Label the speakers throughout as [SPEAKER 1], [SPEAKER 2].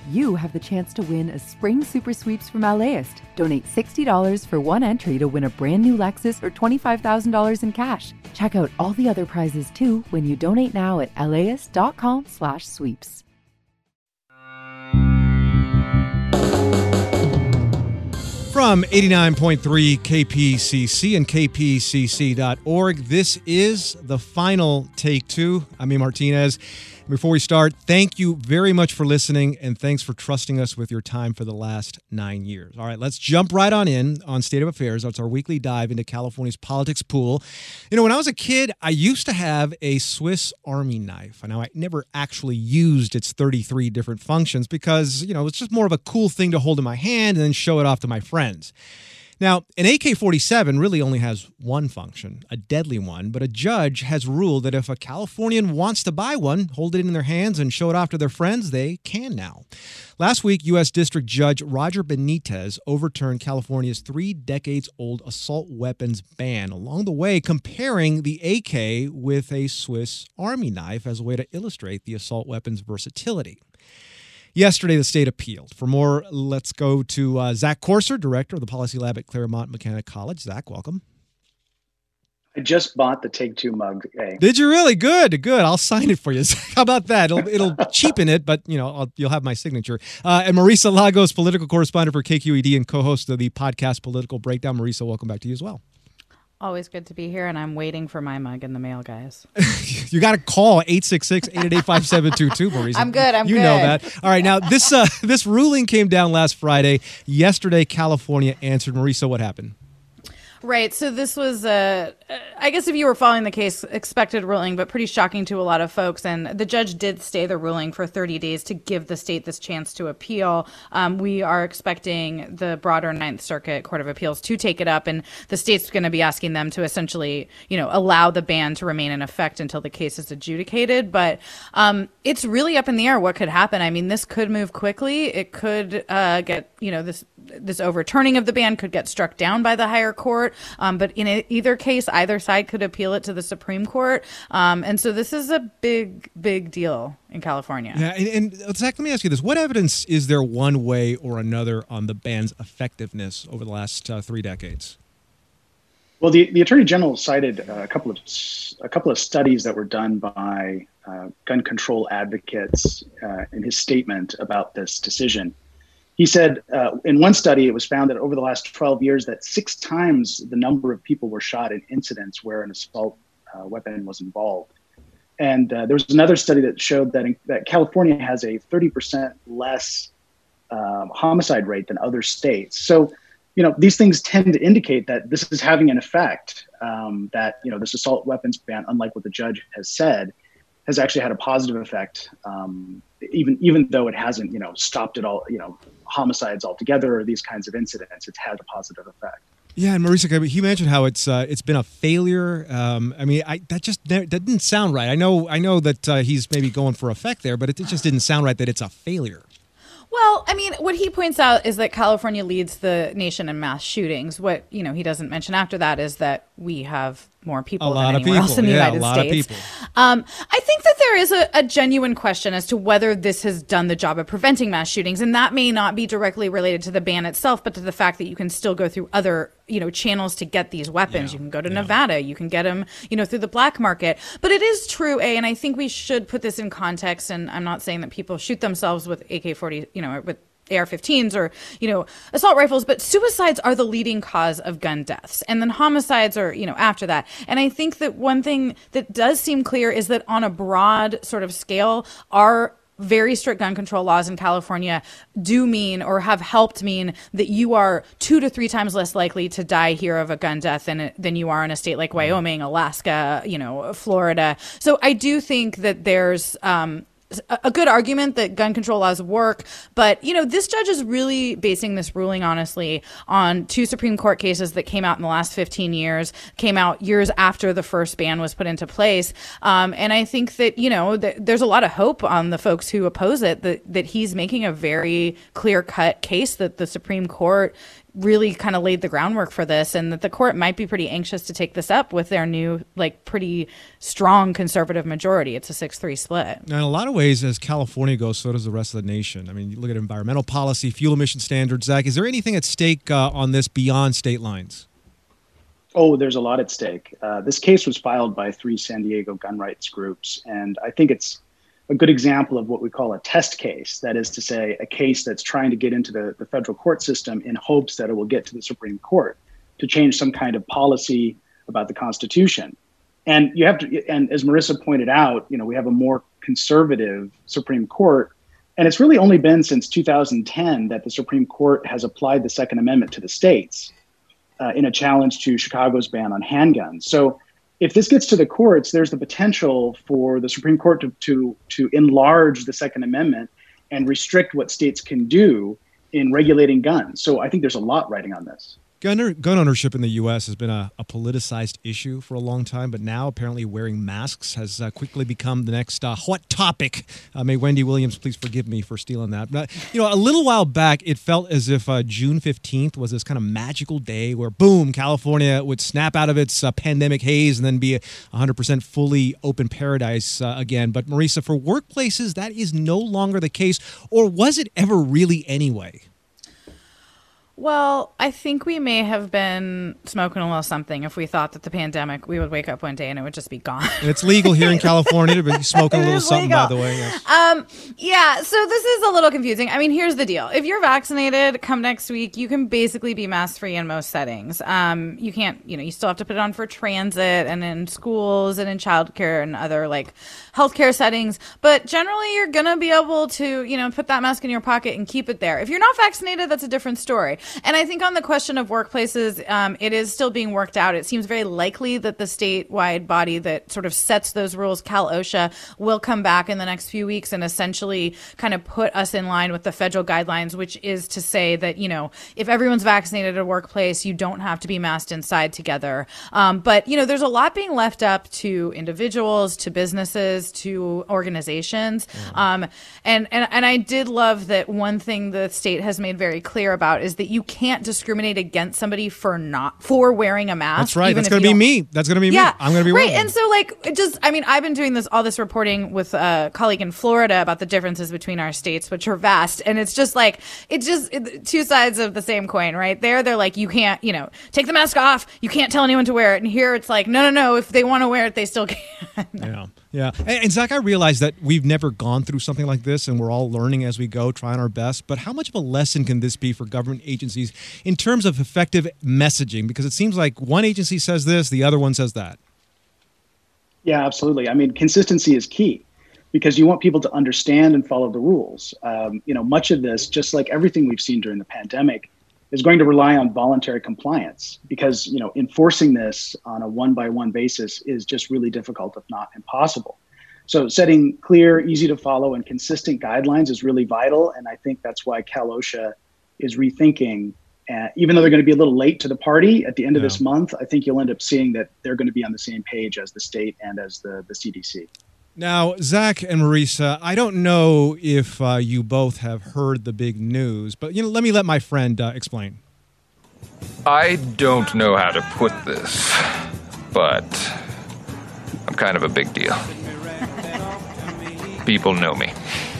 [SPEAKER 1] you have the chance to win a spring super sweeps from LAist. Donate $60 for one entry to win a brand new Lexus or $25,000 in cash. Check out all the other prizes too when you donate now at laist.com/sweeps.
[SPEAKER 2] From 89.3 KPCC and kpcc.org, this is the final Take Two. I'm Ian Martinez. Before we start, thank you very much for listening, and thanks for trusting us with your time for the last 9 years. All right, let's jump right on in on State of Affairs. That's our weekly dive into California's politics pool. You know, when I was a kid, I used to have a Swiss Army knife. Now, I never actually used its 33 different functions because, you know, it's just more of a cool thing to hold in my hand and then show it off to my friends. Now, an AK-47 really only has one function, a deadly one, but a judge has ruled that if a Californian wants to buy one, hold it in their hands, and show it off to their friends, they can now. Last week, U.S. District Judge Roger Benitez overturned California's 3-decades-old assault weapons ban, along the way comparing the AK with a Swiss Army knife as a way to illustrate the assault weapon's versatility. Yesterday, the state appealed. For more, let's go to Zach Corser, director of the Policy Lab at Claremont Mechanic College. Zach, welcome.
[SPEAKER 3] I just bought the Take Two mug. Hey.
[SPEAKER 2] Did you really? Good. I'll sign it for you. How about that? It'll cheapen it, but you'll have my signature. And Marisa Lagos, political correspondent for KQED and co-host of the podcast Political Breakdown. Marisa, welcome back to you as well.
[SPEAKER 4] Always good to be here, and I'm waiting for my mug in the mail, guys.
[SPEAKER 2] You got to call 866-888-5722, Marisa.
[SPEAKER 4] I'm good.
[SPEAKER 2] You know that. All right, now this ruling came down last Friday. Yesterday, California answered. Marisa, what happened?
[SPEAKER 4] Right. So this was, I guess if you were following the case, expected ruling, but pretty shocking to a lot of folks. And the judge did stay the ruling for 30 days to give the state this chance to appeal. We are expecting the broader Ninth Circuit Court of Appeals to take it up, and the state's going to be asking them to essentially, allow the ban to remain in effect until the case is adjudicated. But it's really up in the air what could happen. I mean, this could move quickly. It could get, this overturning of the ban could get struck down by the higher court. But in either case, either side could appeal it to the Supreme Court. And so this is a big, big deal in California.
[SPEAKER 2] Yeah, and Zach, let me ask you this. What evidence is there one way or another on the ban's effectiveness over the last 3 decades?
[SPEAKER 3] Well, the Attorney General cited a couple of studies that were done by gun control advocates in his statement about this decision. He said in one study, it was found that over the last 12 years that 6 times the number of people were shot in incidents where an assault weapon was involved. And there was another study that showed that California has a 30% less homicide rate than other states. So, these things tend to indicate that this is having an effect, that, this assault weapons ban, unlike what the judge has said, has actually had a positive effect, even though it hasn't, stopped it all, homicides altogether or these kinds of incidents. It's had a positive effect.
[SPEAKER 2] Yeah, and Marisa, he mentioned how it's been a failure. That didn't sound right. I know that he's maybe going for effect there, but it just didn't sound right that it's a failure.
[SPEAKER 4] Well, I mean, what he points out is that California leads the nation in mass shootings. What, he doesn't mention after that is that we have more people than anywhere else in the United States. I think that there is a genuine question as to whether this has done the job of preventing mass shootings. And that may not be directly related to the ban itself, but to the fact that you can still go through other, channels to get these weapons. You can go to Nevada. You can get them, through the black market. But it is true, and I think we should put this in context. And I'm not saying that people shoot themselves with AK-40, with AR-15s or, assault rifles, but suicides are the leading cause of gun deaths. And then homicides are, after that. And I think that one thing that does seem clear is that on a broad sort of scale, our very strict gun control laws in California do mean or have helped mean that you are 2 to 3 times less likely to die here of a gun death than you are in a state like Wyoming, Alaska, Florida. So I do think that there's a good argument that gun control laws work, but this judge is really basing this ruling honestly on 2 Supreme Court cases that came out in the last 15 years, came out years after the first ban was put into place. And I think that, there's a lot of hope on the folks who oppose it that he's making a very clear-cut case that the Supreme Court really kind of laid the groundwork for this, and that the court might be pretty anxious to take this up with their new, like, pretty strong conservative majority. It's a 6-3 split.
[SPEAKER 2] Now, in a lot of ways, as California goes, so does the rest of the nation. I mean, you look at environmental policy, fuel emission standards. Zach, is there anything at stake on this beyond state lines?
[SPEAKER 3] Oh, there's a lot at stake. This case was filed by 3 San Diego gun rights groups, and I think it's a good example of what we call a test case. That is to say, a case that's trying to get into the federal court system in hopes that it will get to the Supreme Court to change some kind of policy about the Constitution. And you have to, and as Marissa pointed out, we have a more conservative Supreme Court. And it's really only been since 2010 that the Supreme Court has applied the Second Amendment to the states in a challenge to Chicago's ban on handguns. So if this gets to the courts, there's the potential for the Supreme Court to enlarge the Second Amendment and restrict what states can do in regulating guns. So I think there's a lot riding on this.
[SPEAKER 2] Gun ownership in the U.S. has been a politicized issue for a long time, but now apparently wearing masks has quickly become the next hot topic. May Wendy Williams please forgive me for stealing that. But, a little while back, it felt as if June 15th was this kind of magical day where, boom, California would snap out of its pandemic haze and then be a 100% fully open paradise again. But, Marissa, for workplaces, that is no longer the case. Or was it ever really anyway?
[SPEAKER 4] Well, I think we may have been smoking a little something if we thought that the pandemic, we would wake up one day and it would just be gone.
[SPEAKER 2] And it's legal here in California to be smoking a little something, by the way.
[SPEAKER 4] Yes. So this is a little confusing. I mean, here's the deal. If you're vaccinated, come next week, you can basically be mask-free in most settings. You can't, you still have to put it on for transit and in schools and in childcare and other like healthcare settings. But generally, you're going to be able to, put that mask in your pocket and keep it there. If you're not vaccinated, that's a different story. And I think on the question of workplaces, it is still being worked out. It seems very likely that the statewide body that sort of sets those rules, Cal-OSHA, will come back in the next few weeks and essentially kind of put us in line with the federal guidelines, which is to say that, if everyone's vaccinated at a workplace, you don't have to be masked inside together. But, there's a lot being left up to individuals, to businesses, to organizations. And I did love that one thing the state has made very clear about is that you can't discriminate against somebody for wearing a mask.
[SPEAKER 2] That's right. That's going to be me. That's going to be me. I'm going to be
[SPEAKER 4] right. And so I've been doing all this reporting with a colleague in Florida about the differences between our states, which are vast. And it's just two sides of the same coin, right? They're like, you can't, take the mask off. You can't tell anyone to wear it. And here it's like, no. If they want to wear it, they still can.
[SPEAKER 2] Yeah. And Zach, I realize that we've never gone through something like this and we're all learning as we go, trying our best. But how much of a lesson can this be for government agencies in terms of effective messaging? Because it seems like one agency says this, the other one says that.
[SPEAKER 3] Yeah, absolutely. I mean, consistency is key because you want people to understand and follow the rules. Much of this, just like everything we've seen during the pandemic, is going to rely on voluntary compliance because, enforcing this on a one-by-one basis is just really difficult, if not impossible. So setting clear, easy to follow, and consistent guidelines is really vital. And I think that's why Cal-OSHA is rethinking. Even though they're going to be a little late to the party at the end of this month, I think you'll end up seeing that they're going to be on the same page as the state and as the CDC.
[SPEAKER 2] Now, Zach and Marissa, I don't know if you both have heard the big news, but let my friend explain.
[SPEAKER 5] I don't know how to put this, but I'm kind of a big deal. People know me.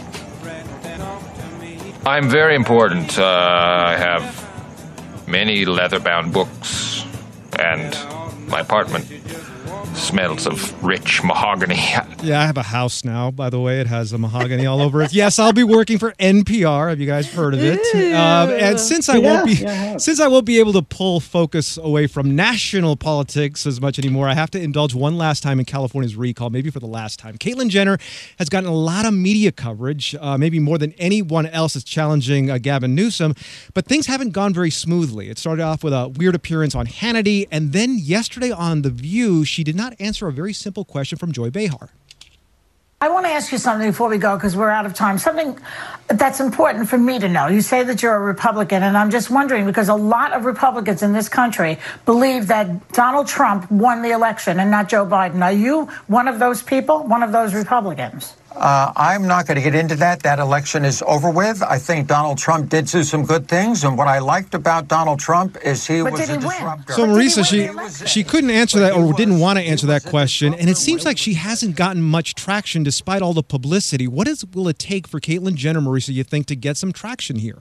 [SPEAKER 5] I'm very important. I have many leather-bound books, and my apartment smells of rich mahogany.
[SPEAKER 2] Yeah, I have a house now, by the way. It has a mahogany all over it. Yes, I'll be working for NPR. Have you guys heard of it? And since I won't be able to pull focus away from national politics as much anymore, I have to indulge one last time in California's recall, maybe for the last time. Caitlyn Jenner has gotten a lot of media coverage, maybe more than anyone else is challenging Gavin Newsom, but things haven't gone very smoothly. It started off with a weird appearance on Hannity, and then yesterday on The View, she did not answer a very simple question from Joy Behar.
[SPEAKER 6] I want to ask you something before we go, because we're out of time. Something that's important for me to know. You say that you're a Republican, and I'm just wondering, because a lot of Republicans in this country believe that Donald Trump won the election and not Joe Biden. Are you one of those people, one of those Republicans?
[SPEAKER 7] I'm not going to get into that. That election is over with. I think Donald Trump did do some good things. And what I liked about Donald Trump is he was a disruptor.
[SPEAKER 2] So, Marisa, she couldn't answer that or didn't want to answer that question. And it seems like she hasn't gotten much traction despite all the publicity. What will it take for Caitlyn Jenner, Marisa, you think, to get some traction here?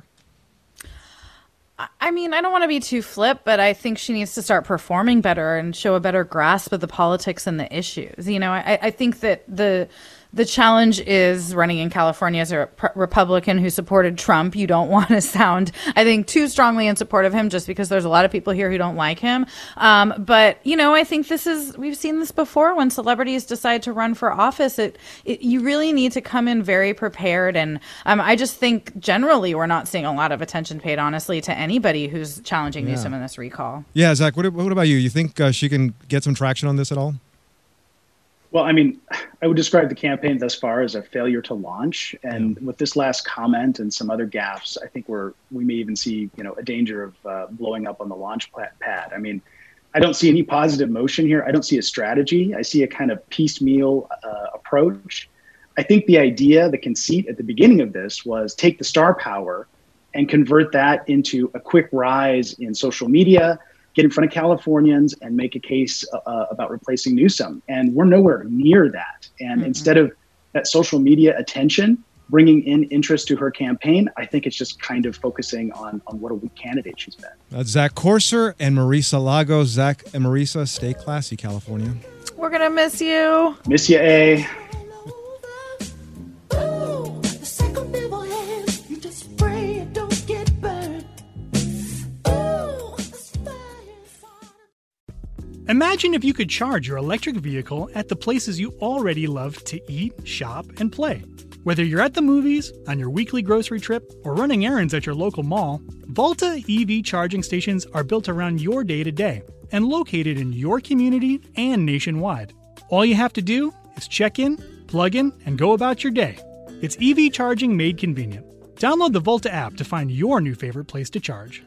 [SPEAKER 4] I mean, I don't want to be too flip, but I think she needs to start performing better and show a better grasp of the politics and the issues. You know, I think that the challenge is running in California as a Republican who supported Trump. You don't want to sound, I think, too strongly in support of him just because there's a lot of people here who don't like him. But, you know, I think we've seen this before when celebrities decide to run for office. You really need to come in very prepared. And I just think generally we're not seeing a lot of attention paid, honestly, to anybody who's challenging Newsom in this recall.
[SPEAKER 2] Yeah, Zach, what about you? You think she can get some traction on this at all?
[SPEAKER 3] Well, I mean, I would describe the campaign thus far as a failure to launch. And with this last comment and some other gaffes, I think we may even see, a danger of blowing up on the launch pad. I mean, I don't see any positive motion here. I don't see a strategy. I see a kind of piecemeal approach. I think the conceit at the beginning of this was take the star power and convert that into a quick rise in social media, get in front of Californians and make a case about replacing Newsom. And we're nowhere near that. And instead of that social media attention, bringing in interest to her campaign, I think it's just kind of focusing on what a weak candidate she's been.
[SPEAKER 2] That's Zach Corser and Marisa Lagos. Zach and Marisa, stay classy, California.
[SPEAKER 4] We're going to miss you.
[SPEAKER 3] Miss you, A.
[SPEAKER 8] Imagine if you could charge your electric vehicle at the places you already love to eat, shop, and play. Whether you're at the movies, on your weekly grocery trip, or running errands at your local mall, Volta EV charging stations are built around your day-to-day and located in your community and nationwide. All you have to do is check in, plug in, and go about your day. It's EV charging made convenient. Download the Volta app to find your new favorite place to charge.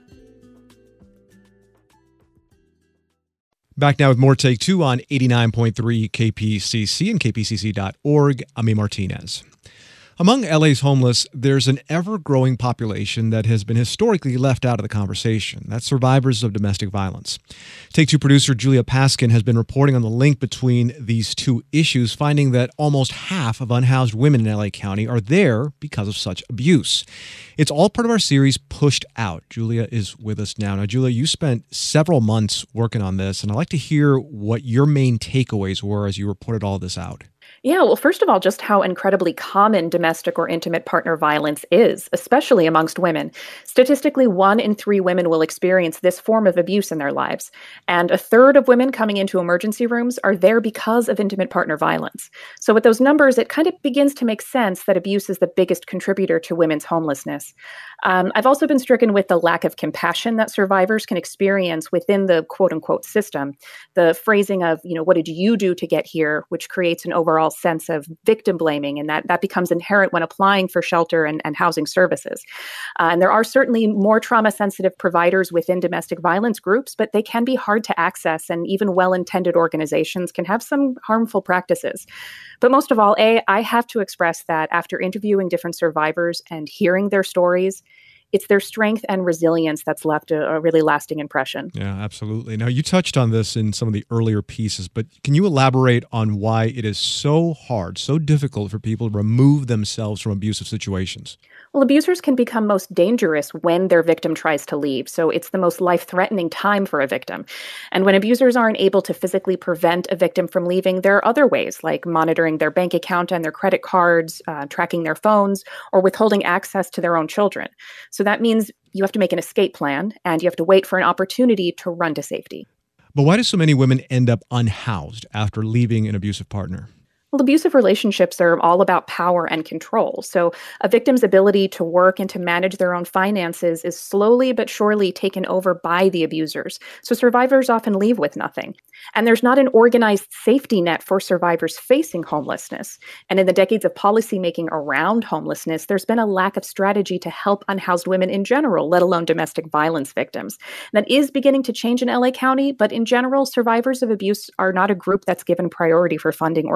[SPEAKER 2] Back now with more Take Two on 89.3 KPCC and kpcc.org. Ami Martinez. Among LA's homeless, there's an ever-growing population that has been historically left out of the conversation. That's survivors of domestic violence. Take Two producer Julia Paskin has been reporting on the link between these two issues, finding that almost half of unhoused women in LA County are there because of such abuse. It's all part of our series, Pushed Out. Julia is with us now. Now, Julia, you spent several months working on this, and I'd like to hear what your main takeaways were as you reported all this out.
[SPEAKER 9] Yeah, well, first of all, just how incredibly common domestic or intimate partner violence is, especially amongst women. Statistically, 1 in 3 women will experience this form of abuse in their lives. And 1/3 of women coming into emergency rooms are there because of intimate partner violence. So with those numbers, it kind of begins to make sense that abuse is the biggest contributor to women's homelessness. I've also been stricken with the lack of compassion that survivors can experience within the quote-unquote system. The phrasing of, what did you do to get here, which creates an overall sense of victim blaming, and that becomes inherent when applying for shelter and housing services. And there are certainly more trauma-sensitive providers within domestic violence groups, but they can be hard to access, and even well-intended organizations can have some harmful practices. But most of all, I have to express that after interviewing different survivors and hearing their stories, it's their strength and resilience that's left a really lasting impression.
[SPEAKER 2] Yeah, absolutely. Now, you touched on this in some of the earlier pieces, but can you elaborate on why it is so hard, so difficult for people to remove themselves from abusive situations?
[SPEAKER 9] Well, abusers can become most dangerous when their victim tries to leave. So it's the most life-threatening time for a victim. And when abusers aren't able to physically prevent a victim from leaving, there are other ways, like monitoring their bank account and their credit cards, tracking their phones, or withholding access to their own children. So that means you have to make an escape plan, and you have to wait for an opportunity to run to safety.
[SPEAKER 2] But why do so many women end up unhoused after leaving an abusive partner?
[SPEAKER 9] Well, abusive relationships are all about power and control. So a victim's ability to work and to manage their own finances is slowly but surely taken over by the abusers. So survivors often leave with nothing. And there's not an organized safety net for survivors facing homelessness. And in the decades of policymaking around homelessness, there's been a lack of strategy to help unhoused women in general, let alone domestic violence victims. That is beginning to change in LA County, but in general, survivors of abuse are not a group that's given priority for funding or support.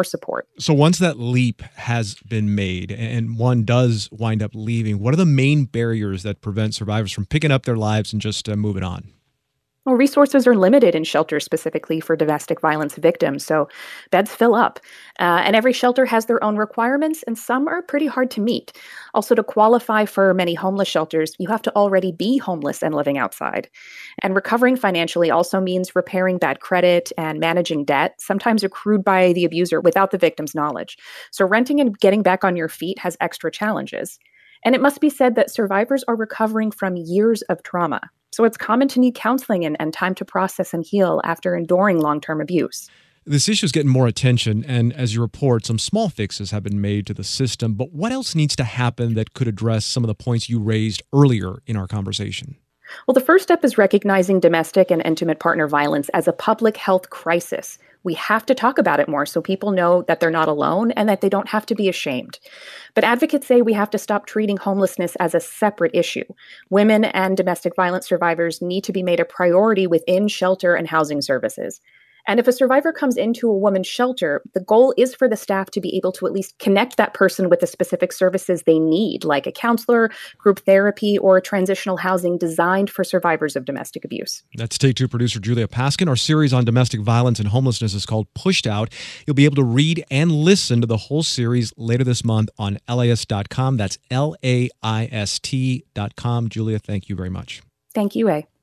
[SPEAKER 9] support.
[SPEAKER 2] So once that leap has been made and one does wind up leaving, what are the main barriers that prevent survivors from picking up their lives and just moving on?
[SPEAKER 9] Well, resources are limited in shelters specifically for domestic violence victims, so beds fill up. And every shelter has their own requirements, and some are pretty hard to meet. Also, to qualify for many homeless shelters, you have to already be homeless and living outside. And recovering financially also means repairing bad credit and managing debt, sometimes accrued by the abuser without the victim's knowledge. So renting and getting back on your feet has extra challenges. And it must be said that survivors are recovering from years of trauma. So it's common to need counseling and time to process and heal after enduring long-term abuse.
[SPEAKER 2] This issue is getting more attention, and as you report, some small fixes have been made to the system. But what else needs to happen that could address some of the points you raised earlier in our conversation?
[SPEAKER 9] Well, the first step is recognizing domestic and intimate partner violence as a public health crisis. We have to talk about it more so people know that they're not alone and that they don't have to be ashamed. But advocates say we have to stop treating homelessness as a separate issue. Women and domestic violence survivors need to be made a priority within shelter and housing services. And if a survivor comes into a woman's shelter, the goal is for the staff to be able to at least connect that person with the specific services they need, like a counselor, group therapy, or transitional housing designed for survivors of domestic abuse.
[SPEAKER 2] That's Take Two producer Julia Paskin. Our series on domestic violence and homelessness is called Pushed Out. You'll be able to read and listen to the whole series later this month on LAist.com. That's LAIST.com. Julia, thank you very much.
[SPEAKER 9] Thank you, A.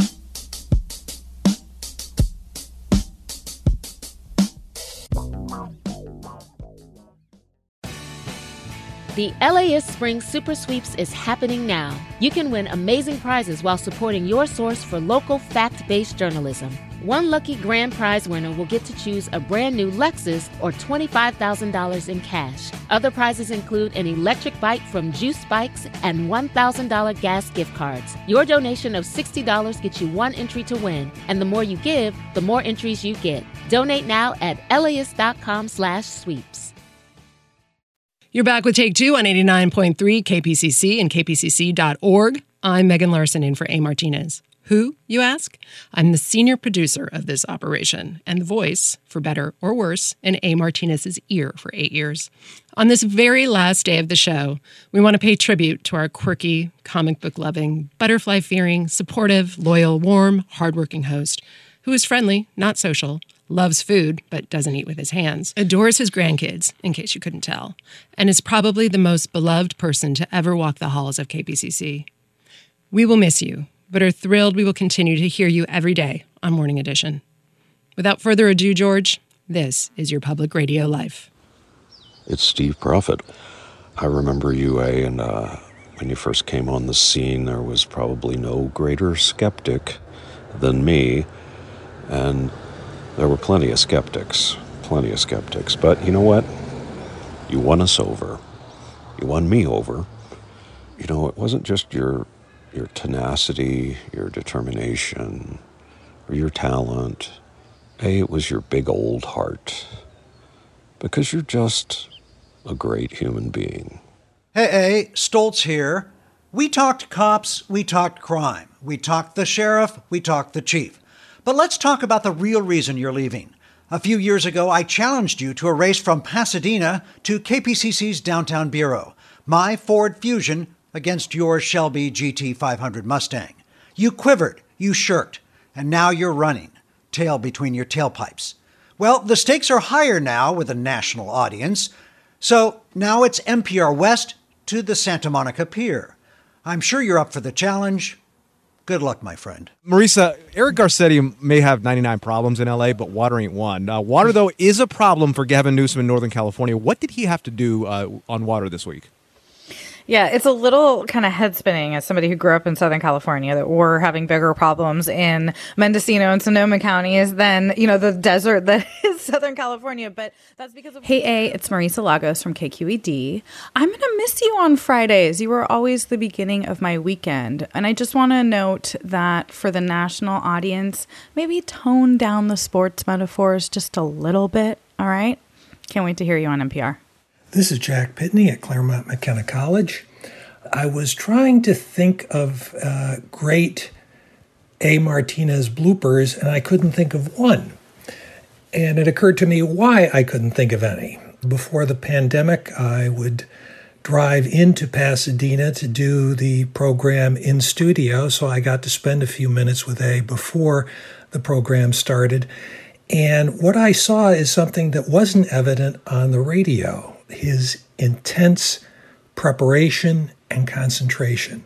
[SPEAKER 10] The LAist Spring Super Sweeps is happening now. You can win amazing prizes while supporting your source for local fact-based journalism. One lucky grand prize winner will get to choose a brand new Lexus or $25,000 in cash. Other prizes include an electric bike from Juice Bikes and $1,000 gas gift cards. Your donation of $60 gets you one entry to win, and the more you give, the more entries you get. Donate now at LAist.com/sweeps.
[SPEAKER 11] You're back with Take Two on 89.3 KPCC and kpcc.org. I'm Megan Larson in for A. Martinez. Who, you ask? I'm the senior producer of this operation and the voice, for better or worse, in A. Martinez's ear for 8 years. On this very last day of the show, we want to pay tribute to our quirky, comic book-loving, butterfly-fearing, supportive, loyal, warm, hardworking host who is friendly, not social, loves food, but doesn't eat with his hands, adores his grandkids, in case you couldn't tell, and is probably the most beloved person to ever walk the halls of KPCC. We will miss you, but are thrilled we will continue to hear you every day on Morning Edition. Without further ado, George, this is your public radio life.
[SPEAKER 12] It's Steve Prophet. I remember you, and when you first came on the scene, there was probably no greater skeptic than me, and there were plenty of skeptics. But you know what? You won us over. You won me over. You know, it wasn't just your tenacity, your determination, or your talent. It was your big old heart. Because you're just a great human being.
[SPEAKER 13] Hey, Stoltz here. We talked cops, we talked crime. We talked the sheriff, we talked the chief. But let's talk about the real reason you're leaving. A few years ago, I challenged you to a race from Pasadena to KPCC's downtown bureau. My Ford Fusion against your Shelby GT500 Mustang. You quivered, you shirked, and now you're running, tail between your tailpipes. Well, the stakes are higher now with a national audience. So now it's NPR West to the Santa Monica Pier. I'm sure you're up for the challenge. Good luck, my friend.
[SPEAKER 2] Marisa, Eric Garcetti may have 99 problems in L.A., but water ain't one. Water, though, is a problem for Gavin Newsom in Northern California. What did he have to do on water this week?
[SPEAKER 4] Yeah, it's a little kind of head spinning as somebody who grew up in Southern California that we're having bigger problems in Mendocino and Sonoma counties than, the desert that is Southern California. But that's because of... Hey, A, it's Marisa Lagos from KQED. I'm going to miss you on Fridays. You were always the beginning of my weekend. And I just want to note that for the national audience, maybe tone down the sports metaphors just a little bit, all right? Can't wait to hear you on NPR.
[SPEAKER 14] This is Jack Pitney at Claremont McKenna College. I was trying to think of great A. Martinez bloopers, and I couldn't think of one. And it occurred to me why I couldn't think of any. Before the pandemic, I would drive into Pasadena to do the program in studio, so I got to spend a few minutes with A before the program started. And what I saw is something that wasn't evident on the radio, his intense preparation and concentration.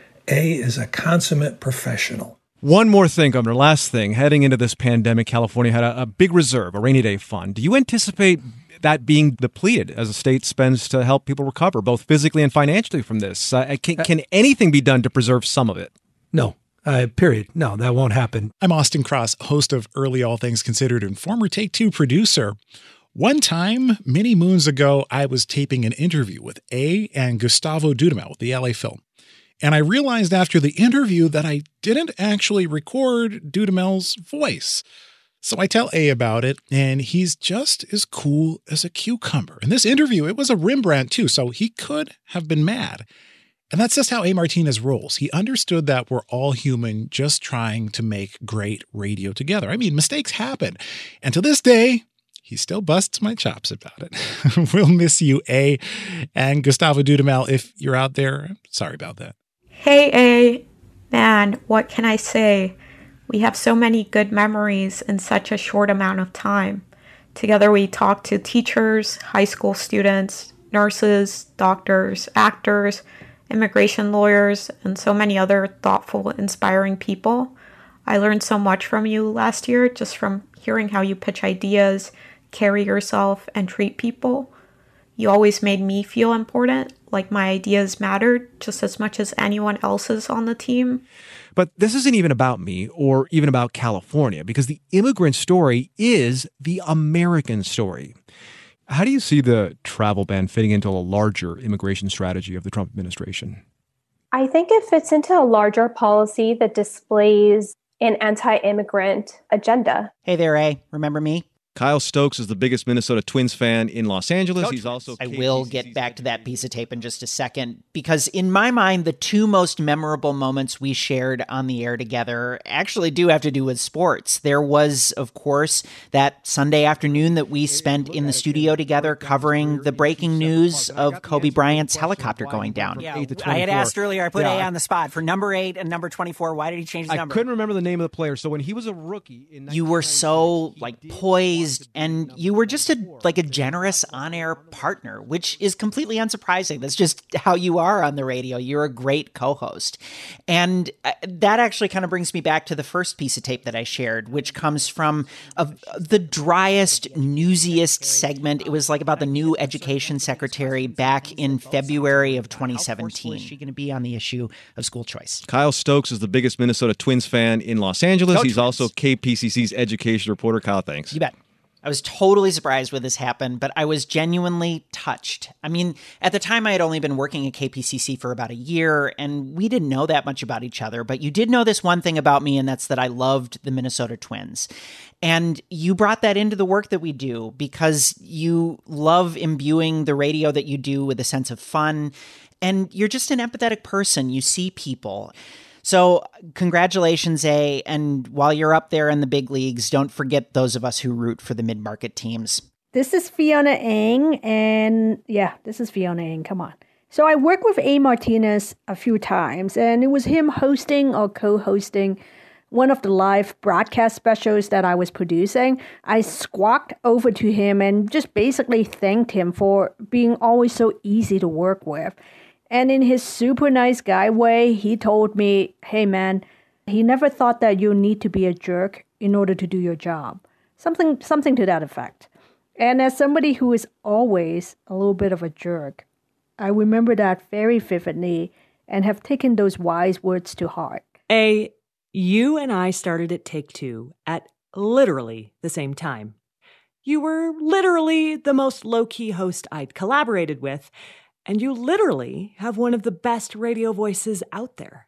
[SPEAKER 14] A is a consummate professional.
[SPEAKER 2] One more thing, Governor, last thing. Heading into this pandemic, California had a big reserve, a rainy day fund. Do you anticipate that being depleted as the state spends to help people recover, both physically and financially from this? Can anything be done to preserve some of it?
[SPEAKER 15] No. Period. No, that won't happen.
[SPEAKER 16] I'm Austin Cross, host of Early All Things Considered and former Take Two producer. One time, many moons ago, I was taping an interview with A and Gustavo Dudamel with the LA Film. And I realized after the interview that I didn't actually record Dudamel's voice. So I tell A about it, and he's just as cool as a cucumber. In this interview, it was a Rembrandt too, so he could have been mad. And that's just how A. Martinez rolls. He understood that we're all human, just trying to make great radio together. I mean, mistakes happen. And to this day, he still busts my chops about it. We'll miss you, A. And Gustavo Dudamel, if you're out there, sorry about that.
[SPEAKER 17] Hey, A. Man, what can I say? We have so many good memories in such a short amount of time. Together we talked to teachers, high school students, nurses, doctors, actors, immigration lawyers, and so many other thoughtful, inspiring people. I learned so much from you last year, just from hearing how you pitch ideas, carry yourself, and treat people. You always made me feel important, like my ideas mattered just as much as anyone else's on the team.
[SPEAKER 2] But this isn't even about me or even about California, because the immigrant story is the American story. How do you see the travel ban fitting into a larger immigration strategy of the Trump administration?
[SPEAKER 18] I think it fits into a larger policy that displays an anti-immigrant agenda.
[SPEAKER 19] Hey there, A. Remember me?
[SPEAKER 2] Kyle Stokes is the biggest Minnesota Twins fan in Los Angeles. He's also
[SPEAKER 19] I will get back to that piece of tape in just a second, because in my mind, the two most memorable moments we shared on the air together actually do have to do with sports. There was, of course, that Sunday afternoon that we spent in the studio together covering the breaking news of Kobe Bryant's helicopter going down.
[SPEAKER 13] Yeah, I had asked earlier, I put A on the spot. For number 8 and number 24, why did he change the number?
[SPEAKER 2] I couldn't remember the name of the player. So when he was a rookie in
[SPEAKER 19] you were so poised, and you were just a generous on-air partner, which is completely unsurprising. That's just how you are on the radio. You're a great co-host. And that actually kind of brings me back to the first piece of tape that I shared, which comes from the driest, newsiest segment. It was like about the new education secretary back in February of 2017. Is she going to be on the issue of school choice?
[SPEAKER 2] Kyle Stokes is the biggest Minnesota Twins fan in Los Angeles. He's also KPCC's education reporter. Kyle, thanks.
[SPEAKER 19] You bet. I was totally surprised when this happened, but I was genuinely touched. I mean, at the time I had only been working at KPCC for about a year, and we didn't know that much about each other, but you did know this one thing about me, and that's that I loved the Minnesota Twins. And you brought that into the work that we do because you love imbuing the radio that you do with a sense of fun, and you're just an empathetic person. You see people. So congratulations, A. And while you're up there in the big leagues, don't forget those of us who root for the mid-market teams.
[SPEAKER 20] This is Fiona Ng, and this is Fiona Ng. Come on. So I worked with A. Martinez a few times, and it was him hosting or co-hosting one of the live broadcast specials that I was producing. I squawked over to him and just basically thanked him for being always so easy to work with. And in his super nice guy way, he told me, hey man, he never thought that you need to be a jerk in order to do your job. Something to that effect. And as somebody who is always a little bit of a jerk, I remember that very vividly and have taken those wise words to heart.
[SPEAKER 21] A, you and I started at Take Two at literally the same time. You were literally the most low-key host I'd collaborated with, and you literally have one of the best radio voices out there.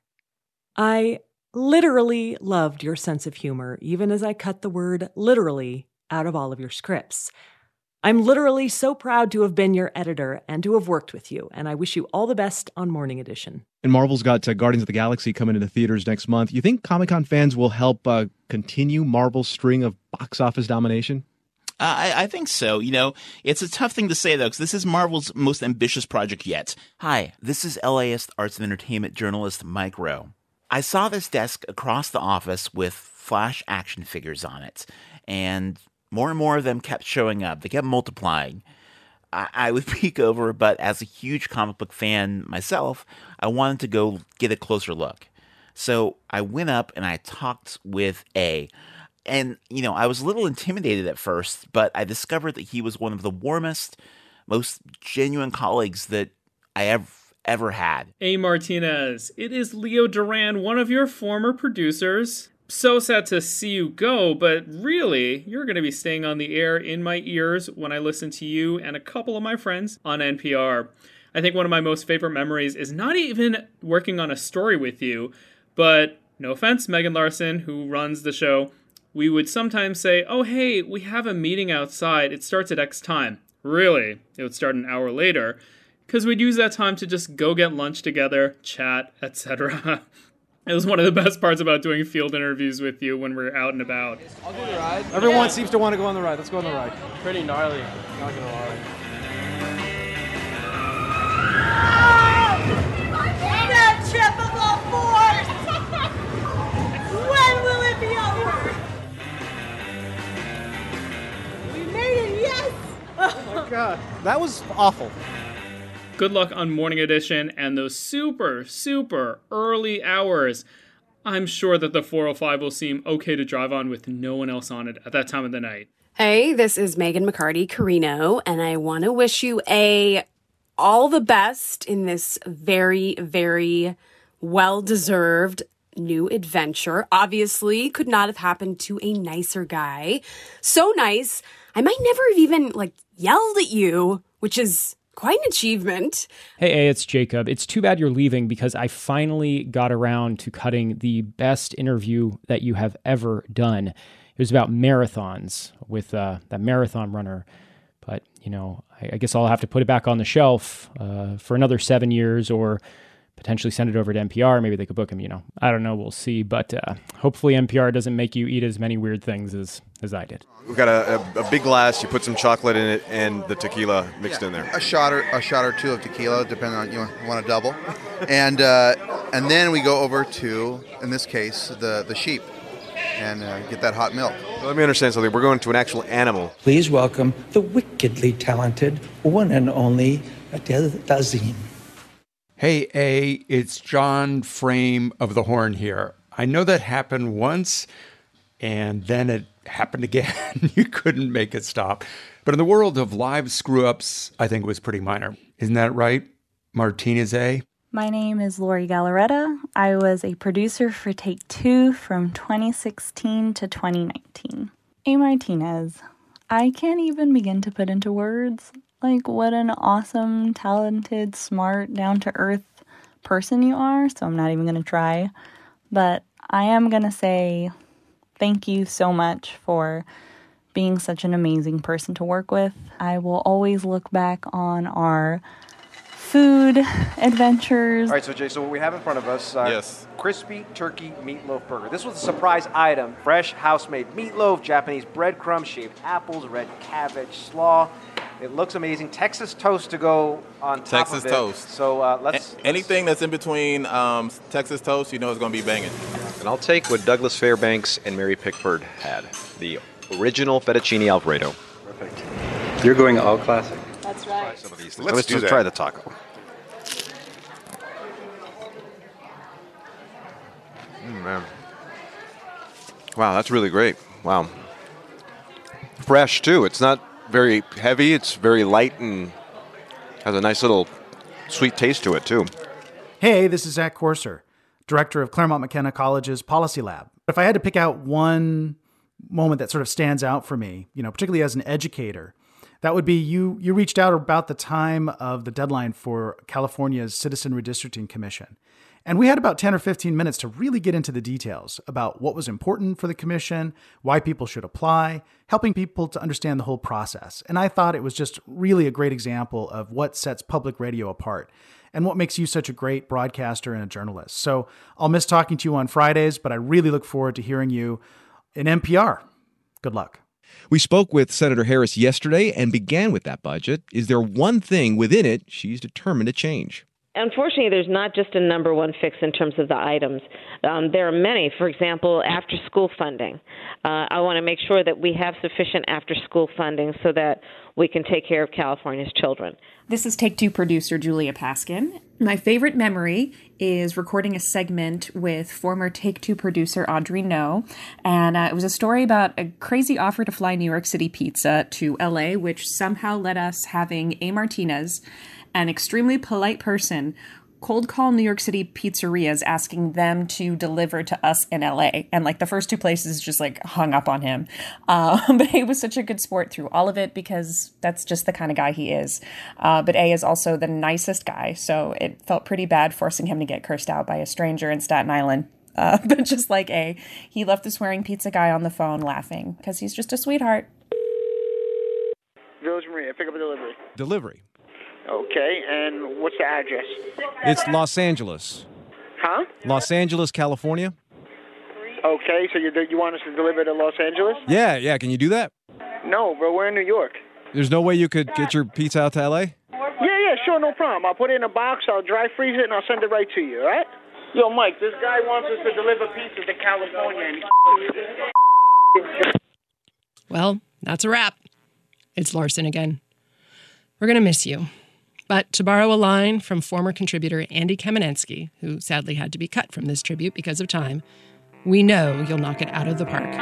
[SPEAKER 21] I literally loved your sense of humor, even as I cut the word literally out of all of your scripts. I'm literally so proud to have been your editor and to have worked with you, and I wish you all the best on Morning Edition.
[SPEAKER 2] And Marvel's got Guardians of the Galaxy coming into theaters next month. You think Comic-Con fans will help continue Marvel's string of box office domination?
[SPEAKER 1] I think so. It's a tough thing to say, though, because this is Marvel's most ambitious project yet. Hi, this is LAist arts and entertainment journalist Mike Rowe. I saw this desk across the office with Flash action figures on it, and more of them kept showing up. They kept multiplying. I would peek over, but as a huge comic book fan myself, I wanted to go get a closer look. So I went up and I talked with A. And, I was a little intimidated at first, but I discovered that he was one of the warmest, most genuine colleagues that I have ever had.
[SPEAKER 22] A. Martinez, it is Leo Duran, one of your former producers. So sad to see you go, but really, you're going to be staying on the air in my ears when I listen to you and a couple of my friends on NPR. I think one of my most favorite memories is not even working on a story with you, but no offense, Megan Larson, who runs the show, we would sometimes say, oh, hey, we have a meeting outside. It starts at X time. Really, it would start an hour later, because we'd use that time to just go get lunch together, chat, etc. It was one of the best parts about doing field interviews with you when we're out and about.
[SPEAKER 23] I'll do the ride. Everyone seems to want to go on the ride. Let's go on the ride.
[SPEAKER 24] Pretty gnarly, not gonna lie.
[SPEAKER 25] Triple force! When will it be over? We made it, yes!
[SPEAKER 23] Oh my God, that was awful.
[SPEAKER 22] Good luck on Morning Edition and those super, super early hours. I'm sure that the 405 will seem okay to drive on with no one else on it at that time of the night.
[SPEAKER 26] Hey, this is Megan McCarty-Carino, and I want to wish you all the best in this very, very well-deserved new adventure. Obviously, could not have happened to a nicer guy. So nice, I might never have even, yelled at you, which is quite an achievement.
[SPEAKER 27] Hey, it's Jacob. It's too bad you're leaving because I finally got around to cutting the best interview that you have ever done. It was about marathons with that marathon runner. But, I guess I'll have to put it back on the shelf for another 7 years or potentially send it over to NPR. Maybe they could book him, I don't know. We'll see. But hopefully NPR doesn't make you eat as many weird things as I did.
[SPEAKER 28] We've got a big glass. You put some chocolate in it and the tequila mixed in there.
[SPEAKER 29] A shot or two of tequila, depending on you want to double, and then we go over to, in this case, the sheep, and get that hot milk.
[SPEAKER 28] Well, let me understand something. We're going to an actual animal.
[SPEAKER 30] Please welcome the wickedly talented one and only Adele Dazeem.
[SPEAKER 31] Hey, A, it's John Frame of The Horn here. I know that happened once, and then it happened again. You couldn't make it stop. But in the world of live screw-ups, I think it was pretty minor. Isn't that right, Martinez A?
[SPEAKER 32] My name is Lori Gallaretta. I was a producer for Take Two from 2016 to 2019. A. Martinez, I can't even begin to put into words what an awesome, talented, smart, down-to-earth person you are, so I'm not even going to try. But I am going to say thank you so much for being such an amazing person to work with. I will always look back on our food adventures.
[SPEAKER 33] All right, so Jay, what we have in front of us,
[SPEAKER 28] yes,
[SPEAKER 33] crispy turkey meatloaf burger. This was a surprise item. Fresh, house-made meatloaf, Japanese breadcrumb-shaped apples, red cabbage, slaw. It looks amazing. Texas toast to go on top
[SPEAKER 28] Texas
[SPEAKER 33] of it.
[SPEAKER 28] Toast.
[SPEAKER 33] So let's...
[SPEAKER 28] Anything that's in between Texas toast, it's going to be banging. And I'll take what Douglas Fairbanks and Mary Pickford had, the original fettuccine Alfredo.
[SPEAKER 33] Perfect.
[SPEAKER 28] You're going all classic.
[SPEAKER 32] That's right.
[SPEAKER 28] Some of these. Let's try the taco. Man. Wow, that's really great. Wow. Fresh, too. It's not very heavy. It's very light and has a nice little sweet taste to it, too.
[SPEAKER 34] Hey, this is Zach Corser, director of Claremont McKenna College's Policy Lab. If I had to pick out one moment that sort of stands out for me, particularly as an educator, that would be you reached out about the time of the deadline for California's Citizen Redistricting Commission. And we had about 10 or 15 minutes to really get into the details about what was important for the commission, why people should apply, helping people to understand the whole process. And I thought it was just really a great example of what sets public radio apart and what makes you such a great broadcaster and a journalist. So I'll miss talking to you on Fridays, but I really look forward to hearing you in NPR. Good luck.
[SPEAKER 2] We spoke with Senator Harris yesterday and began with that budget. Is there one thing within it she's determined to change?
[SPEAKER 3] Unfortunately, there's not just a number one fix in terms of the items. There are many. For example, after-school funding. I want to make sure that we have sufficient after-school funding so that we can take care of California's children.
[SPEAKER 4] This is Take Two producer Julia Paskin. My favorite memory is recording a segment with former Take Two producer Audrey No, and it was a story about a crazy offer to fly New York City pizza to LA, which somehow led us having A. Martinez, an extremely polite person, cold call New York City pizzerias asking them to deliver to us in LA. And like the first two places just like hung up on him. But he was such a good sport through all of it because that's just the kind of guy he is. But A is also the nicest guy. So it felt pretty bad forcing him to get cursed out by a stranger in Staten Island. But just like A, he left the swearing pizza guy on the phone laughing because he's just a sweetheart.
[SPEAKER 5] Village Maria, pick up a delivery.
[SPEAKER 2] Delivery.
[SPEAKER 5] Okay, and what's the address?
[SPEAKER 2] It's Los Angeles.
[SPEAKER 5] Huh?
[SPEAKER 2] Los Angeles, California.
[SPEAKER 5] Okay, so you want us to deliver to Los Angeles?
[SPEAKER 2] Yeah. Can you do that?
[SPEAKER 5] No, bro, we're in New York.
[SPEAKER 2] There's no way you could get your pizza out to LA?
[SPEAKER 5] Yeah, sure, no problem. I'll put it in a box, I'll dry freeze it, and I'll send it right to you, all right? Yo, Mike, this guy wants us to deliver pizza to California.
[SPEAKER 6] Well, that's a wrap. It's Larson again. We're going to miss you. But to borrow a line from former contributor Andy Kamenetsky, who sadly had to be cut from this tribute because of time, we know you'll knock it out of the park.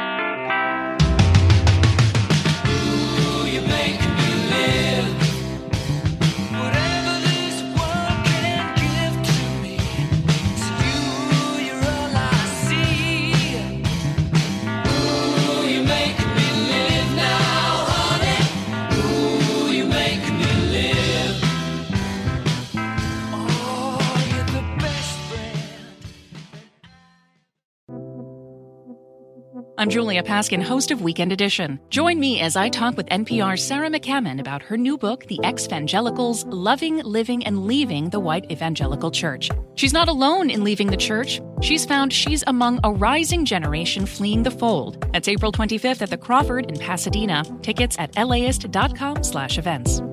[SPEAKER 7] I'm Julia Paskin, host of Weekend Edition. Join me as I talk with NPR's Sarah McCammon about her new book, The Ex-Vangelicals: Loving, Living, and Leaving the White Evangelical Church. She's not alone in leaving the church. She's found she's among a rising generation fleeing the fold. That's April 25th at the Crawford in Pasadena. Tickets at laist.com/events.